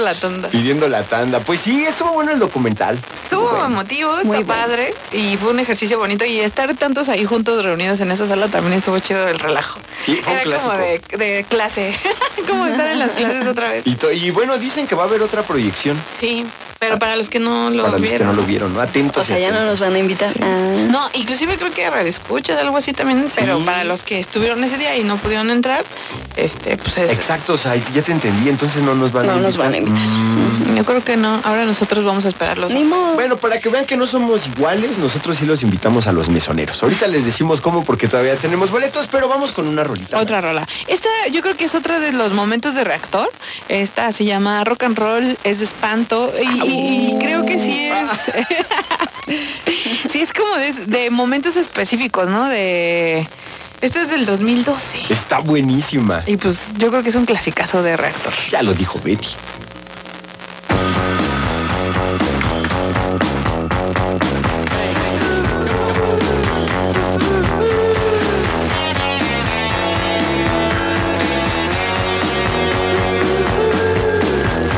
La tanda. Pidiendo la tanda. Pues sí, estuvo bueno el documental. Estuvo emotivo, está padre. Y fue un ejercicio bonito. Y estar tantos ahí juntos reunidos en esa sala también estuvo chido el relajo. Sí, fue un clásico. Como de clase. Como estar en las clases otra vez. Y bueno, dicen que va a haber otra proyección. Sí, pero para los que no lo vieron. Para los que no lo vieron, ¿no? Atentos. O sea, ya no nos van a invitar. Sí. No, inclusive creo que Radio Escuchas, algo así también, sí. Pero para los que estuvieron ese día y no pudieron entrar, pues Exacto, o sea, ya te entendí, entonces no nos van a invitar. No nos van a invitar. Yo creo que no, ahora nosotros vamos a esperarlos. Ni modo. Bueno, para que vean que no somos iguales, nosotros sí los invitamos a los mesoneros. Ahorita les decimos cómo porque todavía tenemos boletos, pero vamos con una rolita. Otra rola. Esta yo creo que es otra de los momentos de Reactor. Esta se llama Rock and Roll, es de espanto y creo que sí es... sí es como de momentos específicos, ¿no? Esto es del 2012. Está buenísima. Y pues yo creo que es un clasicazo de Reactor. Ya lo dijo Betty.